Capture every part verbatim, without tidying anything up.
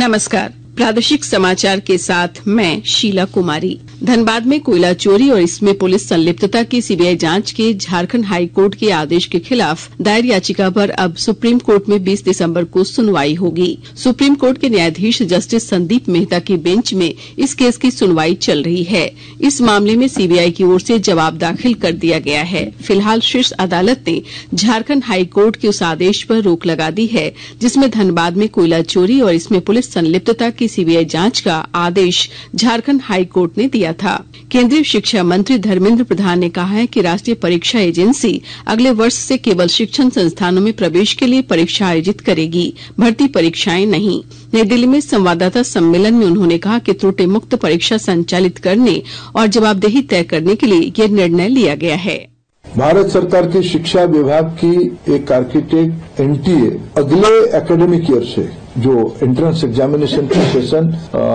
नमस्कार। प्रादेशिक समाचार के साथ मैं शीला कुमारी। धनबाद में कोयला चोरी और इसमें पुलिस संलिप्तता की सीबीआई जांच के झारखंड हाई कोर्ट के आदेश के खिलाफ दायर याचिका पर अब सुप्रीम कोर्ट में बीस दिसंबर को सुनवाई होगी। सुप्रीम कोर्ट के न्यायाधीश जस्टिस संदीप मेहता की बेंच में इस केस की सुनवाई चल रही है। इस मामले में सीबीआई की ओर से जवाब दाखिल कर दिया गया है। फिलहाल शीर्ष अदालत ने झारखंड हाई कोर्ट के उस आदेश पर रोक लगा दी है जिसमें धनबाद में कोयला चोरी और इसमें पुलिस संलिप्तता की सीबीआई जांच का आदेश झारखंड हाई कोर्ट ने दिया था। केंद्रीय शिक्षा मंत्री धर्मेंद्र प्रधान ने कहा है कि राष्ट्रीय परीक्षा एजेंसी अगले वर्ष से केवल शिक्षण संस्थानों में प्रवेश के लिए परीक्षा आयोजित करेगी, भर्ती परीक्षाएं नहीं। नई दिल्ली में संवाददाता सम्मेलन में उन्होंने कहा कि त्रुटि मुक्त परीक्षा संचालित करने और जवाबदेही तय करने के लिए यह निर्णय लिया गया है। भारत सरकार की शिक्षा विभाग की एक आर्किटेक्ट एनटीए अगले एकेडमिक ईयर से जो एंट्रेंस एग्जामिनेशन का सेशन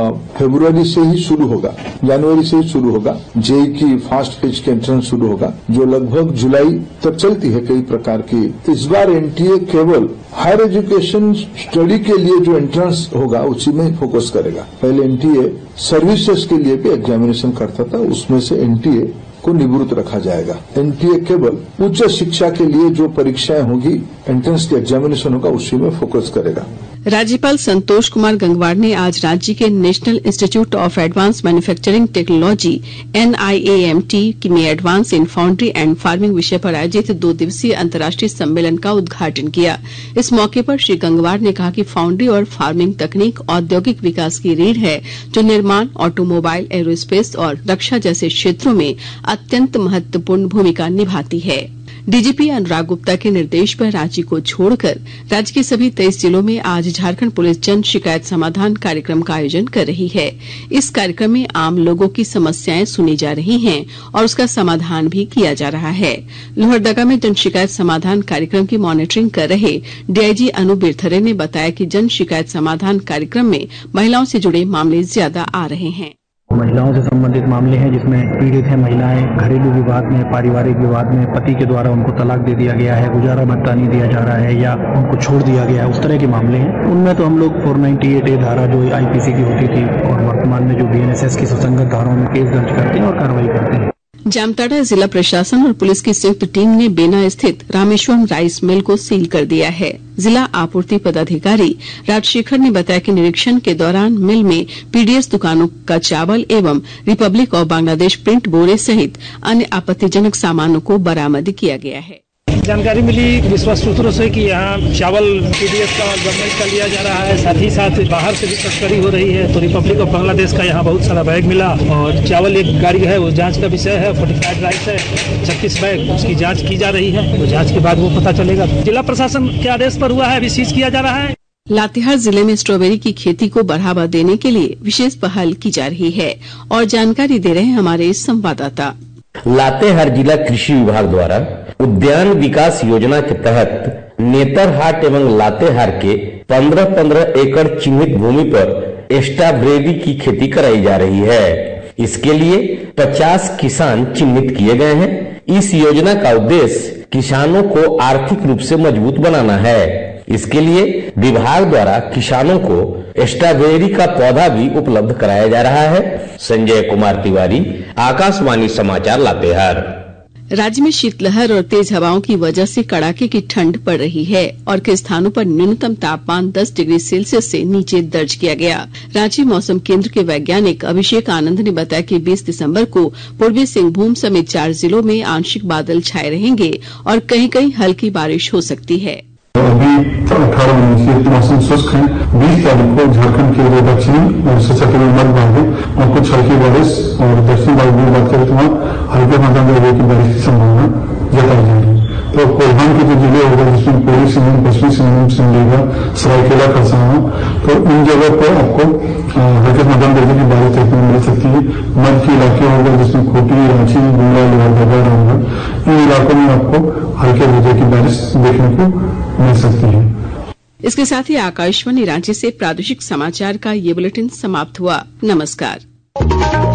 फरवरी से ही शुरू होगा, जनवरी से ही शुरू होगा। जेई की फास्ट फेज के एंट्रेंस शुरू होगा जो लगभग जुलाई तक चलती है कई प्रकार की। इस बार एनटीए केवल हायर एजुकेशन स्टडी के लिए जो एंट्रेंस होगा उसी में फोकस करेगा। पहले एनटीए सर्विसेज के लिए भी एग्जामिनेशन करता था, उसमें से एनटीए को निवृत्त रखा जाएगा। एनटीए केवल उच्च शिक्षा के लिए जो परीक्षाएं होगी, एंट्रेंस के एग्जामिनेशन होगा, उसी में फोकस करेगा। राज्यपाल संतोष कुमार गंगवार ने आज राज्य के national institute of advance manufacturing technology N I A M T में advance in foundry and farming विषय पर आयोजित दो दिवसीय अंतर्राष्ट्रीय सम्मेलन का उद्घाटन किया। इस मौके पर श्री गंगवार ने कहा कि फाउंड्री और फार्मिंग तकनीक औद्योगिक विकास की रीढ़ है जो निर्माण, ऑटोमोबाइल, एरोस्पेस और रक्षा जैसे क्षेत्रों में अत्यंत महत्वपूर्ण भूमिका निभाती है। डीजीपी अनुराग गुप्ता के निर्देश पर रांची को छोड़कर राज्य के सभी तेईस जिलों में आज झारखंड पुलिस जन शिकायत समाधान कार्यक्रम का आयोजन कर रही है। इस कार्यक्रम में आम लोगों की समस्याएं सुनी जा रही हैं और उसका समाधान भी किया जा रहा है। लोहरदगा में जन शिकायत समाधान कार्यक्रम की मॉनिटरिंग कर रहे डीआईजी अनु बिरथरे ने बताया कि जन शिकायत समाधान कार्यक्रम में महिलाओं से जुड़े मामले ज्यादा आ रहे हैं। महिलाओं से संबंधित मामले हैं जिसमें पीड़ित है महिलाएं, घरेलू विवाद में, पारिवारिक विवाद में पति के द्वारा उनको तलाक दे दिया गया है, गुजारा भत्ता नहीं दिया जा रहा है या उनको छोड़ दिया गया है, उस तरह के मामले हैं। उनमें तो हम लोग चार सौ अट्ठानवे ए धारा जो आईपीसी की होती थी और वर्तमान में जो बीएनएसएस की सुसंगत धाराओं में केस दर्ज करते हैं और कार्रवाई करते हैं। जामताड़ा जिला प्रशासन और पुलिस की संयुक्त टीम ने बेना स्थित रामेश्वरम राइस मिल को सील कर दिया है। जिला आपूर्ति पदाधिकारी राजशेखर ने बताया कि निरीक्षण के दौरान मिल में पीडीएस दुकानों का चावल एवं रिपब्लिक ऑफ बांग्लादेश प्रिंट बोरे सहित अन्य आपत्तिजनक सामानों को बरामद किया गया है। जानकारी मिली विश्वास सूत्रों से कि यहाँ चावल पीडीएस का गवर्नमेंट का लिया जा रहा है, साथ ही साथ बाहर से भी तस्करी हो रही है। तो रिपब्लिक ऑफ बांग्लादेश का यहाँ बहुत सारा बैग मिला और चावल एक गाड़ी है, वो जांच का विषय है। फोर्टिफाइड राइस है छत्तीस बैग, उसकी जांच की जा रही है। वो जांच के बाद वो पता चलेगा। जिला प्रशासन के आदेश पर हुआ है, अभी सीज किया जा रहा है। लातेहार जिले में स्ट्रॉबेरी की खेती को बढ़ावा देने के लिए विशेष पहल की जा रही है और जानकारी दे रहे हैं हमारे संवाददाता। लातेहार जिला कृषि विभाग द्वारा उद्यान विकास योजना के तहत नेतरहाट एवं लातेहार के पंद्रह पंद्रह एकड़ चिन्हित भूमि पर स्ट्रॉबेरी की खेती कराई जा रही है। इसके लिए पचास किसान चिन्हित किए गए हैं। इस योजना का उद्देश्य किसानों को आर्थिक रूप से मजबूत बनाना है। इसके लिए विभाग द्वारा किसानों को स्ट्रॉबेरी का पौधा भी उपलब्ध कराया जा रहा है। संजय कुमार तिवारी, आकाशवाणी समाचार, लातेहार। राज्य में शीतलहर और तेज हवाओं की वजह से कड़ाके की ठंड पड़ रही है और कई स्थानों पर न्यूनतम तापमान दस डिग्री सेल्सियस से नीचे दर्ज किया गया। रांची मौसम केंद्र के वैज्ञानिक अभिषेक आनंद ने बताया कि बीस दिसंबर को पूर्वी सिंहभूम समेत चार जिलों में आंशिक बादल छाए रहेंगे और कहीं कहीं हल्की बारिश हो सकती है। अभी अठारह उन्नीस से मौसम शुष्क है। बीस तारीख को झारखंड के लिए दक्षिणी और सशक्ति में मध्य भाग में और कुछ हल्की बारिश और दक्षिण भाग में बात करें तो वहाँ हल्के मध्यम दर्जे की बारिश की संभावना जताई जा रही है। तो कोल्हान के जो जिले होगा जिसमें पूर्वी सिंहभूम, पश्चिमी सिंहभूम, सिमडेगा, सरायकेला, खरसावां, तो इन जगह पर आपको हल्के मध्यम दर्जे की बारिश देखने को मिल सकती है। मध्य के इलाके होगा जिसमें खूंटी, रांची, गुमला, लोहरदगा, रामगढ़, इन इलाकों में आपको हल्के दर्जे की बारिश देखने को मिल सकती है। इसके साथ ही आकाशवाणी रांची से प्रादेशिक समाचार का ये बुलेटिन समाप्त हुआ। नमस्कार।